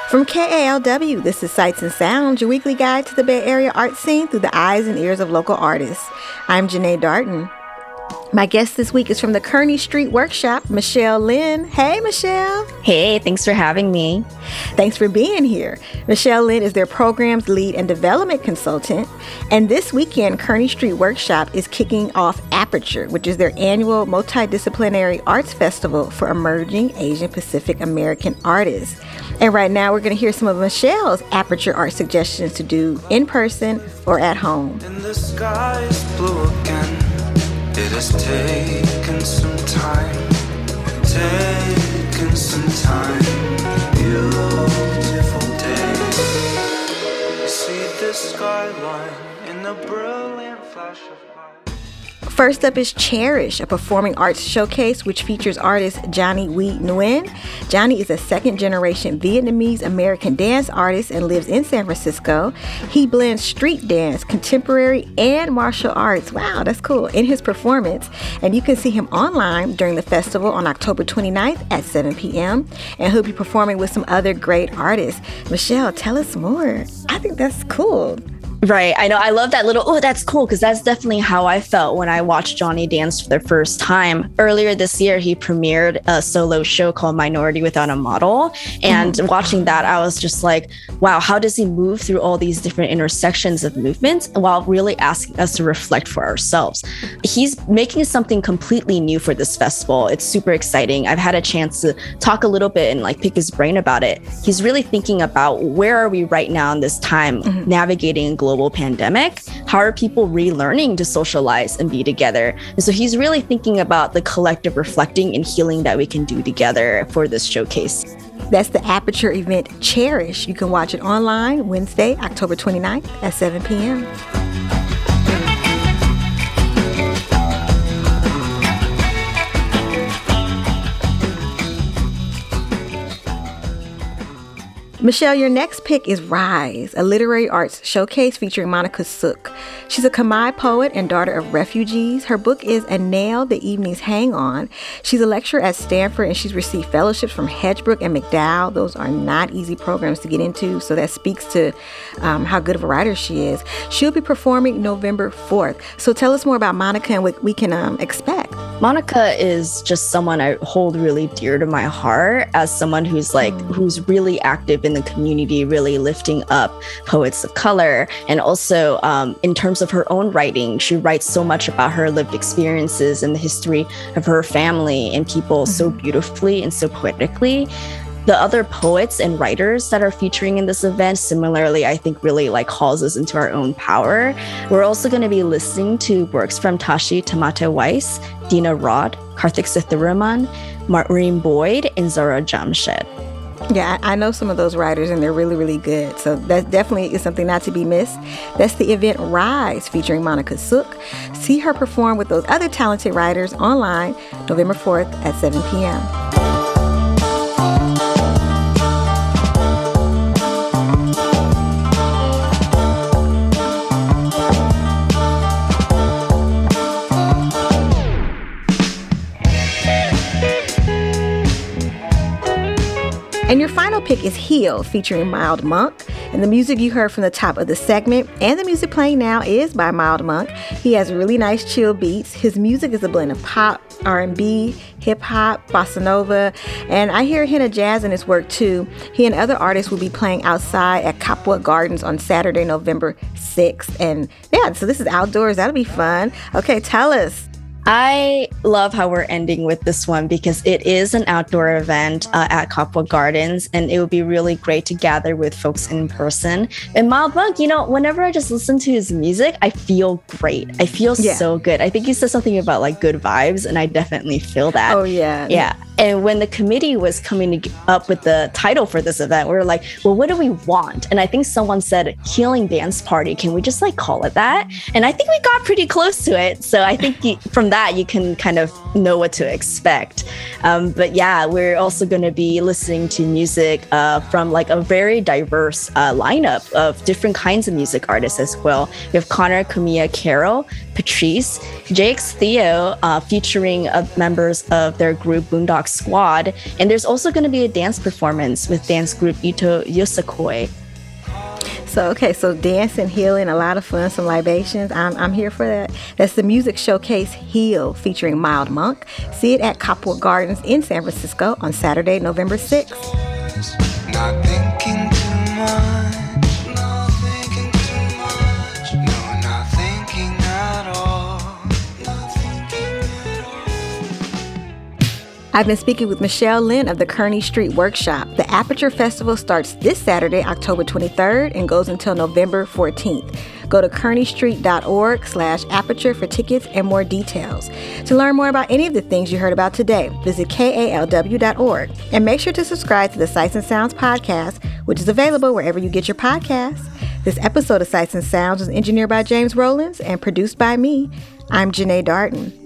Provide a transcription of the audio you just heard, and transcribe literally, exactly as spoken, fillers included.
From K A L W, this is Sights and Sounds, your weekly guide to the Bay Area art scene through the eyes and ears of local artists. I'm Janae Darton. My guest this week is from the Kearney Street Workshop, Michelle Lynn. Hey, Michelle. Hey, thanks for having me. Thanks for being here. Michelle Lynn is their program's lead and development consultant. And this weekend, Kearney Street Workshop is kicking off Aperture, which is their annual multidisciplinary arts festival for emerging Asian Pacific American artists. And right now, we're going to hear some of Michelle's Aperture art suggestions to do in person or at home. And the sky is blue again. It has taken some time, taken some time. Beautiful day. See the skyline in the brilliant flash of light. First up is Cherish, a performing arts showcase which features artist Johnny Huy Nguyen. Johnny is a second-generation Vietnamese-American dance artist and lives in San Francisco. He blends street dance, contemporary, and martial arts. Wow, that's cool. In his performance. And you can see him online during the festival on October twenty-ninth at seven p.m. And he'll be performing with some other great artists. Michelle, tell us more. I think that's cool. Right. I know. I love that little, oh, that's cool, because that's definitely how I felt when I watched Johnny dance for the first time. Earlier this year, he premiered a solo show called Minority Without a Model. And mm-hmm. watching that, I was just like, wow, how does he move through all these different intersections of movements while really asking us to reflect for ourselves? He's making something completely new for this festival. It's super exciting. I've had a chance to talk a little bit and like pick his brain about it. He's really thinking about where are we right now in this time, mm-hmm. navigating a global pandemic? How are people relearning to socialize and be together? And so he's really thinking about the collective reflecting and healing that we can do together for this showcase. That's the Aperture event Cherish. You can watch it online Wednesday, October twenty-ninth at seven p.m. Michelle, your next pick is Rise, a literary arts showcase featuring Monica Suk. She's a Khmer poet and daughter of refugees. Her book is A Nail the Evenings Hang On. She's a lecturer at Stanford, and she's received fellowships from Hedgebrook and McDowell. Those are not easy programs to get into, so that speaks to um, how good of a writer she is. She'll be performing November fourth. So tell us more about Monica and what we can um, expect. Monica is just someone I hold really dear to my heart as someone who's like, mm. who's really active in the community, really lifting up poets of color. And also um, in terms of her own writing, she writes so much about her lived experiences and the history of her family and people mm-hmm. so beautifully and so poetically. The other poets and writers that are featuring in this event, similarly, I think really like calls us into our own power. We're also going to be listening to works from Tashi Tamate Weiss, Dina Rod, Karthik Sitharaman, Maureen Boyd, and Zara Jamshed. Yeah, I know some of those writers, and they're really, really good. So that definitely is something not to be missed. That's the event Rise, featuring Monica Suk. See her perform with those other talented writers online November fourth at seven p.m. And your final pick is Heal, featuring Mild Monk. And the music you heard from the top of the segment and the music playing now is by Mild Monk. He has really nice chill beats. His music is a blend of pop, R and B, hip-hop, bossa nova, and I hear a hint of jazz in his work too. He and other artists will be playing outside at Copwood Gardens on Saturday, November sixth. And yeah, so this is outdoors. That'll be fun. Okay, tell us. I love how we're ending with this one because it is an outdoor event uh, at Copwood Gardens, and it would be really great to gather with folks in person. And Mild Monk, you know, whenever I just listen to his music, I feel great. I feel yeah. so good. I think you said something about like good vibes, and I definitely feel that. Oh, yeah. Yeah. And when the committee was coming up with the title for this event, we were like, well, what do we want? And I think someone said Healing Dance Party. Can we just like call it that? And I think we got pretty close to it. So I think from that that, you can kind of know what to expect. Um, but yeah, we're also going to be listening to music uh, from like a very diverse uh, lineup of different kinds of music artists as well. We have Connor, Camilla, Carol, Patrice, J X Theo, uh, featuring uh, members of their group Boondock Squad. And there's also going to be a dance performance with dance group Ito Yosakoi. So, okay, so dancing, healing, a lot of fun, some libations. I'm, I'm here for that. That's the music showcase Heal featuring Mild Monk. See it at Copwood Gardens in San Francisco on Saturday, November sixth. Not thinking too much, not thinking too much, no, not thinking at all, not thinking at all. I've been speaking with Michelle Lynn of the Kearney Street Workshop. The Aperture Festival starts this Saturday, October twenty-third, and goes until November fourteenth. Go to kearneystreet.org slash aperture for tickets and more details. To learn more about any of the things you heard about today, visit K A L W dot org. And make sure to subscribe to the Sights and Sounds podcast, which is available wherever you get your podcasts. This episode of Sights and Sounds was engineered by James Rollins and produced by me. I'm Janae Darton.